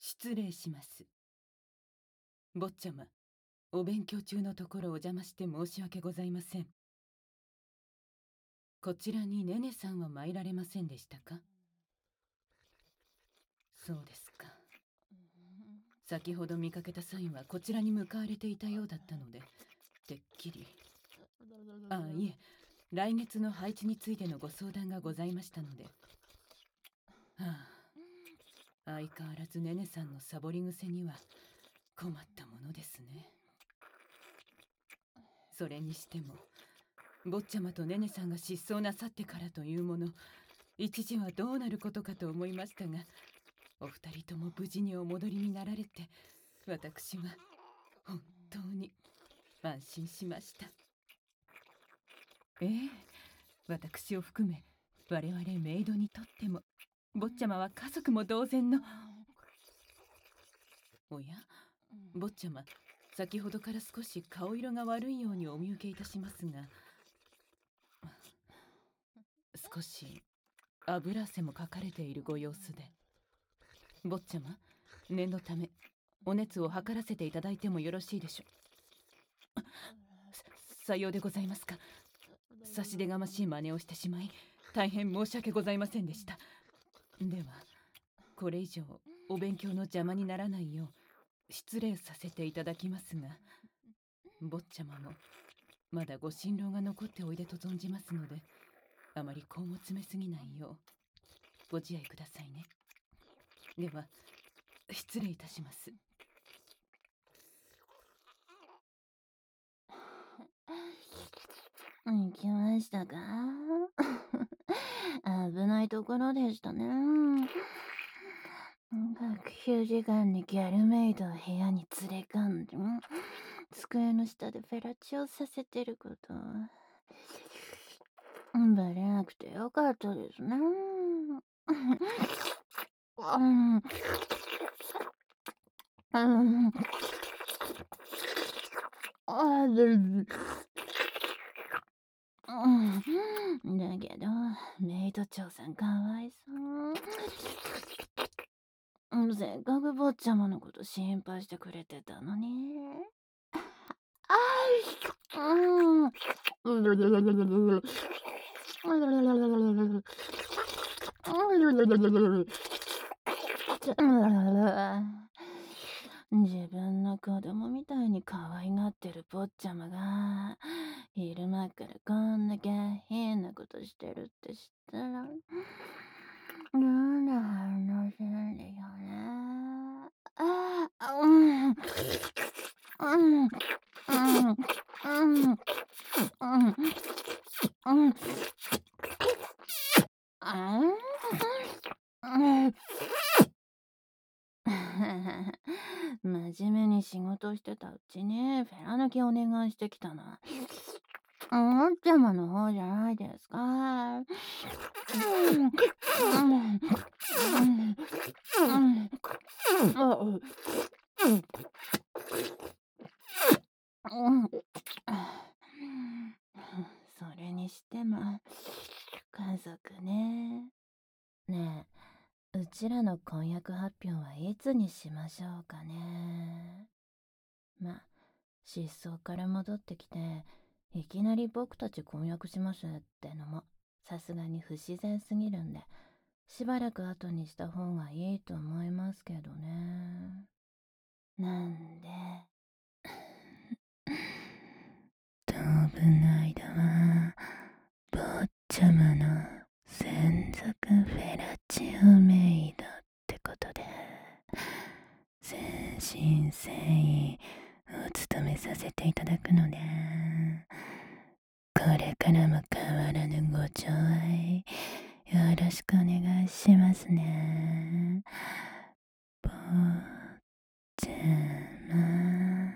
失礼します。坊ちゃま、お勉強中のところお邪魔して申し訳ございません。こちらにネネさんは参られませんでしたか？そうですか。先ほど見かけた際はこちらに向かわれていたようだったので、てっきり。いえ、来月の配置についてのご相談がございましたので。相変わらずネネさんのサボり癖には困ったものですね。それにしても坊ちゃまとネネさんが失踪なさってからというもの、一時はどうなることかと思いましたが、お二人とも無事にお戻りになられて、私は本当に安心しました。私を含め我々メイドにとっても坊ちゃまは家族も同然の。おや、坊ちゃま、先ほどから少し顔色が悪いようにお見受けいたしますが、少し油汗もかかれているご様子で。坊ちゃま、念のためお熱を測らせていただいてもよろしいでしょう。さようでございますか。差し出がましい真似をしてしまい大変申し訳ございませんでした。ではこれ以上お勉強の邪魔にならないよう失礼させていただきますが、坊ちゃまもまだご心労が残っておいでと存じますので、あまり根を詰めすぎないようご自愛くださいね。では失礼いたします。 行きましたか？危ないところでしたね。学習時間にギャルメイドを部屋に連れ込んで、机の下でフェラチオさせてること、バレなくてよかったですね。だけど、メイド長さんかわいそう。せっかく坊ちゃまのこと心配してくれてたのに。自分の子供みたいに可愛がってる坊ちゃまが昼間からこんだけ変なことしてるって知ったらどんな反応するんでしょうね。真面目に仕事してたうちにフェラ抜きお願いしてきたのはおっちゃまの方じゃないですか。それにしても家族ね。ねえ、うちらの婚約発表はいつにしましょうかね。失踪から戻ってきていきなり僕たち婚約しますってのもさすがに不自然すぎるんで、しばらく後にした方がいいと思いますけどね。なんで当分の間は坊ちゃまの専属フェラチオメイドってことで誠心誠意お務めさせていただくので、これからも変わらぬご寵愛よろしくお願いしますね。坊ちゃま。